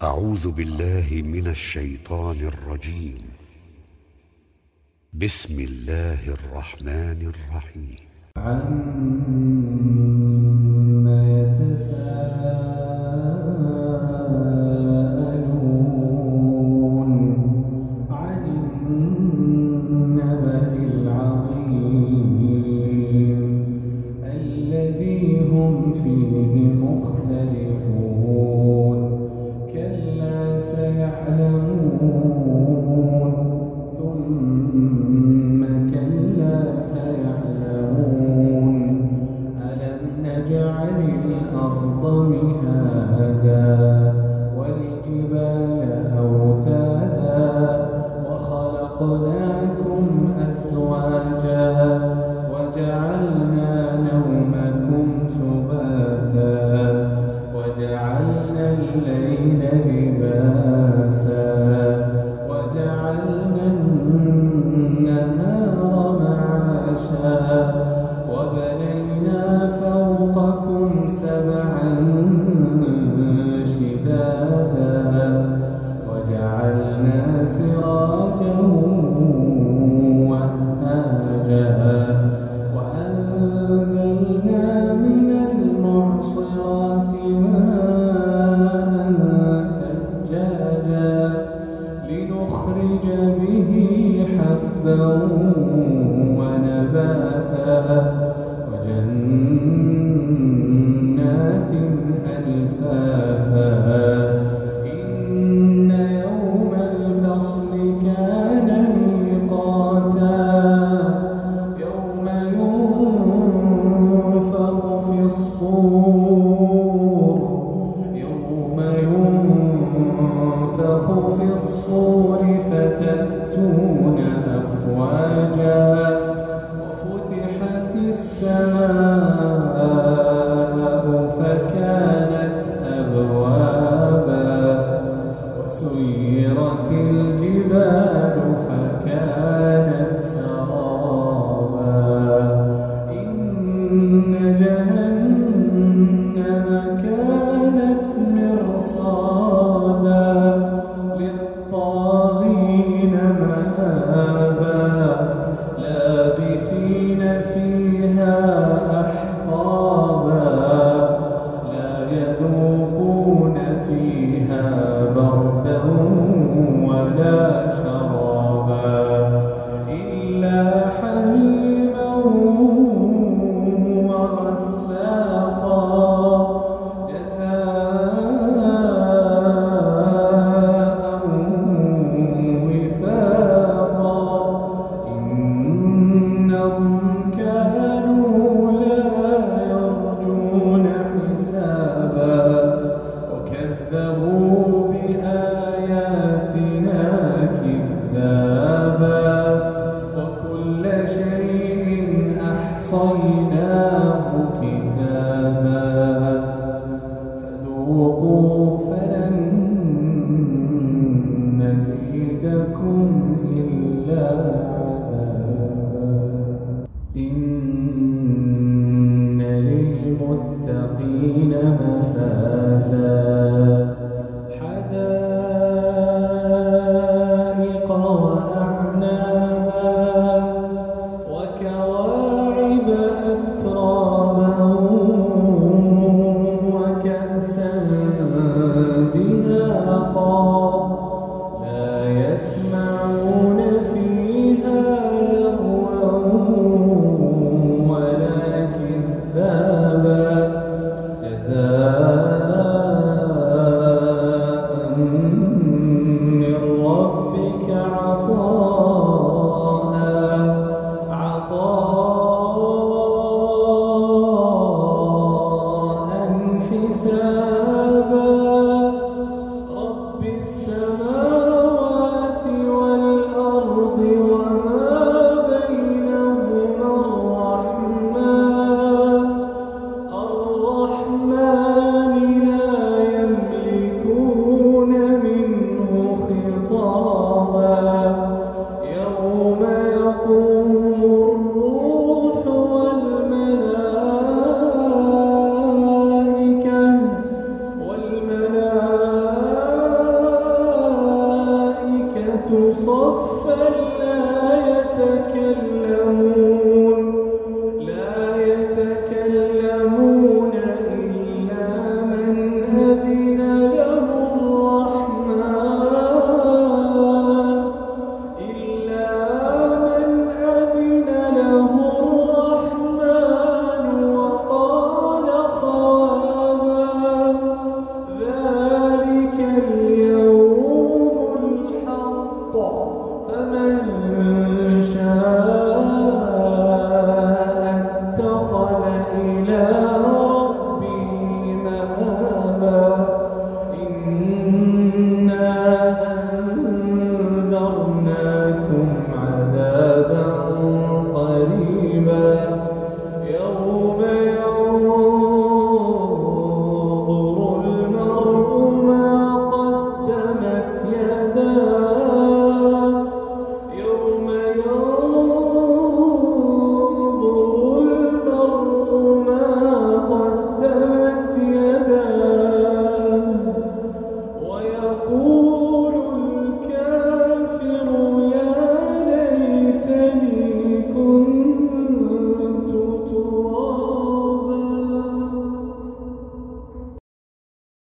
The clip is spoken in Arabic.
أعوذ بالله من الشيطان الرجيم. بسم الله الرحمن الرحيم. عما يتساءلون عن النبأ العظيم الذي هم فيه مختلفون كلا سيعلمون ثم كلا سيعلمون ألم نجعل الأرض مهادا والجبال أوتادا وخلقناكم أزواجا وجعلنا نومكم سباتا وجعلنا الليل لباسا وجعلنا النهار معاشا وبنينا فوقكم سبعا شدادا وجعلنا سراجا وهاجا وأنزلنا من المعصرات ماء ثجاجا لنخرج به حبا ونباتا وجنات ألفافا إن يوم الفصل كان ميقاتا يوم ينفخ في الصور فتأتون أفواجا وفتحت السماء فكانت أبوابا وسيرت الجبال فكانت سرابا إن جهنم كانت مرصادا للطاغين مآبا لابثين فيها أحقابا لا يذوقون فيها بردا ولا شرابا إلا حميما وغساقا جزاء وفاقا إنهم كانوا لا يرجون حسابا وكذبوا بآياتنا كذابا وكل شيء أحصيناه كتابا فذوقوا فلن نزيدكم إلا عذابا إن للمتقين مفازا حدائق وأعنابا وكواعب أترابا وكأسا دهاقا لا يسمعون فيها لغوا صفا